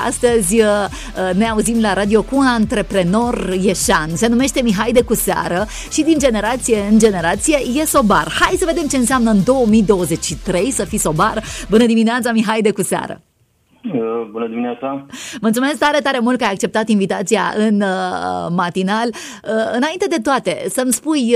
astăzi ne auzim la radio cu un antreprenor ieșan. Se numește Mihai de Cuseară și din generație în generație e sobar. Hai să vedem ce înseamnă în 2023 să fii sobar. Bună dimineața, Mihai de Cuseară! Bună dimineața! Mulțumesc tare, tare mult că ai acceptat invitația în matinal. Înainte de toate, să-mi spui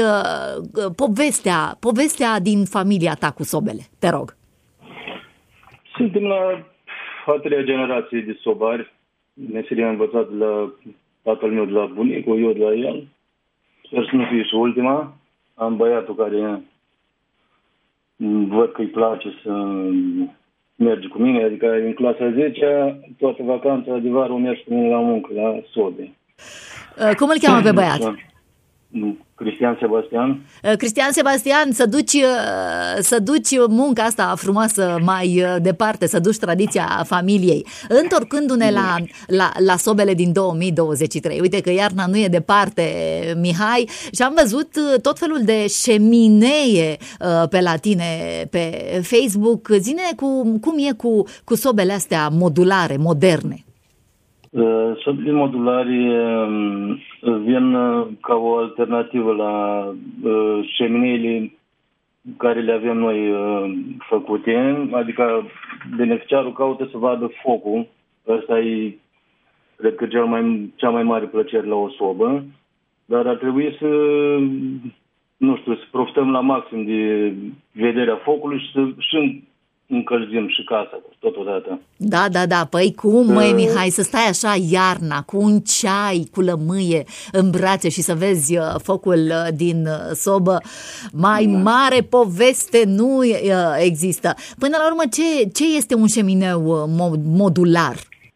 povestea din familia ta cu sobele. Te rog. Suntem la a treia generație de sobari. Meseria am învățat de la tatăl meu, de la bunicul, eu de la el. Sper să nu fie și ultima. Am băiatul care văd că îi place să merge cu mine, adică în clasa 10-a, toată vacanța de vară o mergi cu mine la muncă, la sobe. Cum îl cheamă pe băiat? Cristian Sebastian. Cristian Sebastian, să duci munca asta frumoasă mai departe, să duci tradiția familiei. Întorcându-ne la sobele din 2023, uite că iarna nu e departe, Mihai, și am văzut tot felul de șeminee pe la tine pe Facebook. Zi-ne cum e cu sobele astea modulare, moderne. Sobele modulare vin ca o alternativă la șemineile care le avem noi făcute, adică beneficiarul caută să vadă focul. Ăsta e, cred că, cea mai mare plăcere la o sobă, dar ar trebui să, să profităm la maxim de vederea focului și să încălzim și casa totodată. Da. Păi cum, măi, Mihai, să stai așa iarna cu un ceai, cu lămâie în brațe și să vezi focul din sobă. Mai mare poveste nu există. Până la urmă, ce este un șemineu modular?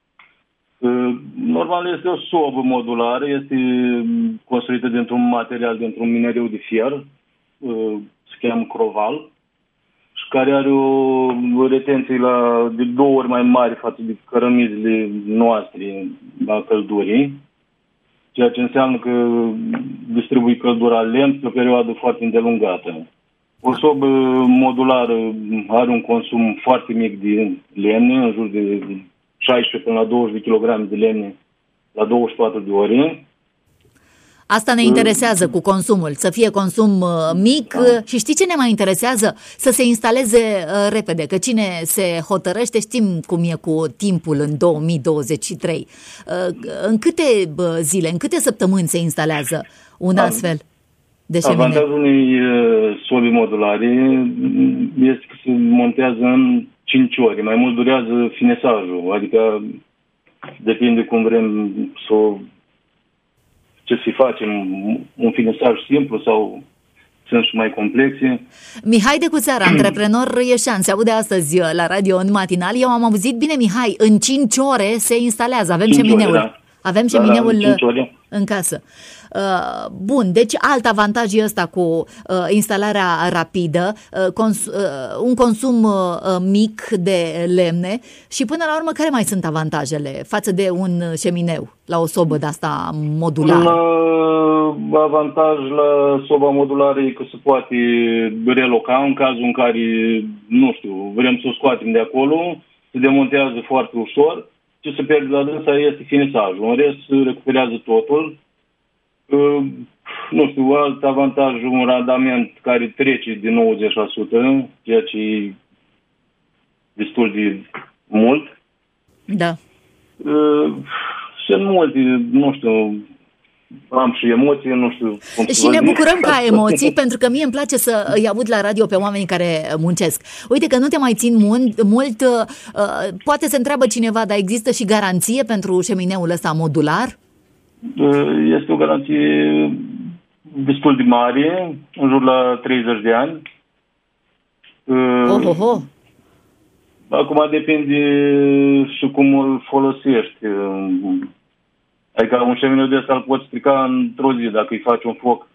Normal este o sobă modulară, este construită dintr-un material, dintr-un minereu de fier, se cheamă croval, care are o retenție de 2 ori mai mare față de cărămizile noastre a căldurii, ceea ce înseamnă că distribui căldura lent pe o perioadă foarte îndelungată. O sobă modulară are un consum foarte mic de lemne, în jur de 16 până la 20 de kg de lemne la 24 de ore. Asta ne interesează cu consumul, să fie consum mic și știi ce ne mai interesează? Să se instaleze repede, că cine se hotărăște, știm cum e cu timpul în 2023. În câte zile, în câte săptămâni se instalează un astfel de șemineu? Avantajul unei sobe modulare este că se montează în 5 ore. Mai mult durează finesajul, adică depinde cum vrem să facem, un finisaj simplu sau sunt și mai complexe. Mihai de Cuseară, antreprenor ieșan, se aude astăzi la radio în matinal. Eu am auzit bine, Mihai, în 5 ore se instalează, avem șemineul. Da. Avem șemineul în casă. Bun, deci alt avantaj e ăsta cu instalarea rapidă, un consum mic de lemne și până la urmă care mai sunt avantajele față de un șemineu la o sobă de asta modulară? Un avantaj la soba modulară e că se poate reloca în cazul în care, vrem să o scoatem de acolo, se demontează foarte ușor. Ce se pierde la dânsa este finisajul. În rest se recuperează totul. Alt avantaj, un randament care trece de 90%, ceea ce e destul de mult. Da. Sunt multe, am și emoții, cum și ne bucurăm că ai emoții, pentru că mie îmi place să îi aud la radio pe oamenii care muncesc. Uite că nu te mai țin mult, poate se întreabă cineva, dar există și garanție pentru șemineul ăsta modular? Este o garanție destul de mare, în jur la 30 de ani. Acum depinde și cum îl folosești. Adică un șemineu de ăsta îl poți strica într-o zi dacă îi faci un foc.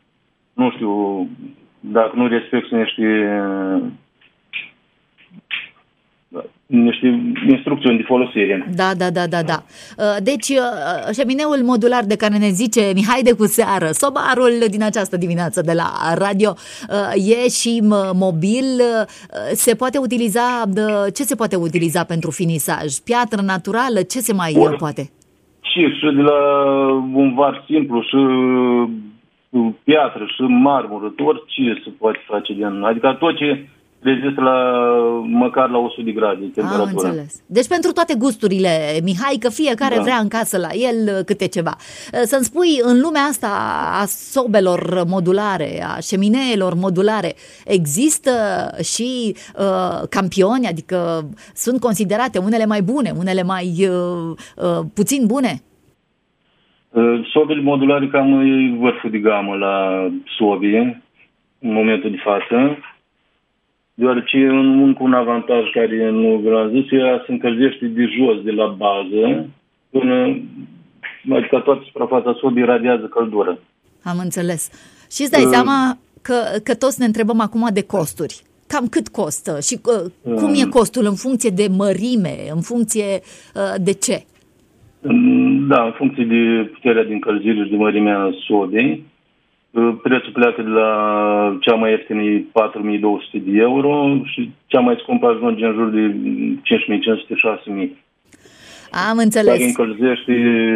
Dacă nu respecti niște niște instrucțiuni de folosire. Da. Deci, șemineul modular de care ne zice Mihai de Cuseară, sobarul din această dimineață de la radio, e și mobil, se poate utiliza, ce se poate utiliza pentru finisaj? Piatră naturală? Ce se mai poate? Și de la un var simplu, și piatră, și marmură, orice se poate face din, adică tot ce rezistă măcar la 100 de grade temperatură. Am înțeles. Deci pentru toate gusturile, Mihai, că fiecare vrea în casă la el câte ceva. Să-mi spui, în lumea asta a sobelor modulare, a șemineelor modulare, există și campioni, adică sunt considerate unele mai bune, unele mai puțin bune? Sobele modulare cam e vârful de gamă la sobe în momentul de față, deoarece un avantaj care nu v-am zis, ea se încălzește de jos, de la bază, până, adică toată suprafața sobii radiază căldură. Am înțeles. Și îți dai seama că toți ne întrebăm acum de costuri. Cam cât costă și cum e costul în funcție de mărime, în funcție de ce? Da, în funcție de puterea de încălzire și de mărimea sobei. Prețul pleacă de la cea mai ieftină 4.200 de euro și cea mai scumpă ajunge în jur de 5.500-6.000. Am înțeles. Care încălzește,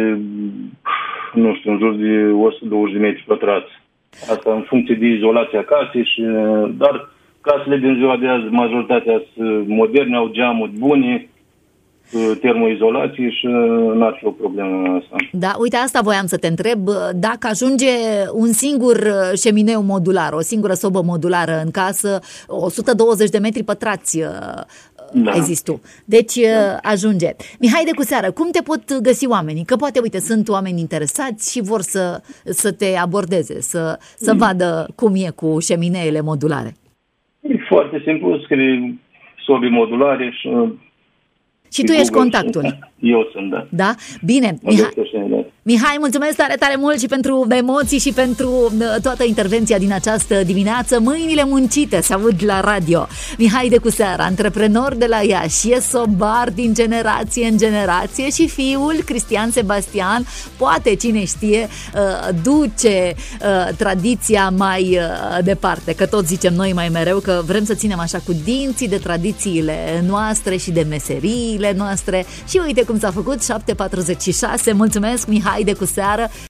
nu știu, în jur de 120 de metri pătrați. Asta în funcție de izolația casei, dar casele din ziua de azi, majoritatea sunt moderne, au geamuri bune, termoizolație și n-ar fi o problemă asta. Da, uite, asta voiam să te întreb, dacă ajunge un singur șemineu modular, o singură sobă modulară în casă, 120 de metri pătrați, ai zis tu. Deci ajunge. Mihai de Cuseară, cum te pot găsi oamenii? Că poate, uite, sunt oameni interesați și vor să te abordeze, să vadă cum e cu șemineele modulare. E foarte simplu, scrie sobe modulare și tu ești contactul. Eu sunt, da. Da? Bine. Mihai, mulțumesc tare, tare mult și pentru emoții și pentru toată intervenția din această dimineață. Mâinile muncite se aud la radio. Mihai de Cuseară, antreprenor de la Iași, e sobar din generație în generație și fiul, Cristian Sebastian, poate, cine știe, duce tradiția mai departe. Că tot zicem noi mai mereu că vrem să ținem așa cu dinții de tradițiile noastre și de meseriile noastre. Și uite cum s-a făcut, 7:46. Mulțumesc, Mihai de Cuseară.